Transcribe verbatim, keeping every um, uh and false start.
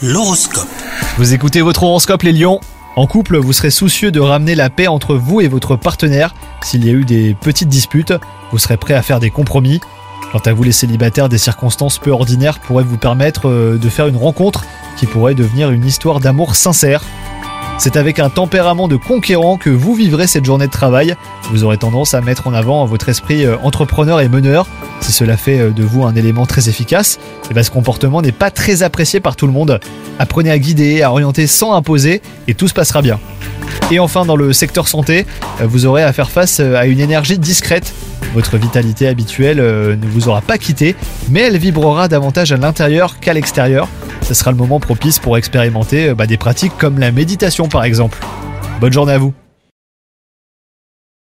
L'horoscope. Vous écoutez votre horoscope les lions. En couple, vous serez soucieux de ramener la paix entre vous et votre partenaire. S'il y a eu des petites disputes, vous serez prêt à faire des compromis. Quant à vous les célibataires, des circonstances peu ordinaires pourraient vous permettre de faire une rencontre qui pourrait devenir une histoire d'amour sincère. C'est avec un tempérament de conquérant que vous vivrez cette journée de travail. Vous aurez tendance à mettre en avant votre esprit entrepreneur et meneur. Si cela fait de vous un élément très efficace, et bien ce comportement n'est pas très apprécié par tout le monde. Apprenez à guider, à orienter sans imposer et tout se passera bien. Et enfin, dans le secteur santé, vous aurez à faire face à une énergie discrète. Votre vitalité habituelle ne vous aura pas quitté, mais elle vibrera davantage à l'intérieur qu'à l'extérieur. Ce sera le moment propice pour expérimenter bah, des pratiques comme la méditation par exemple. Bonne journée à vous.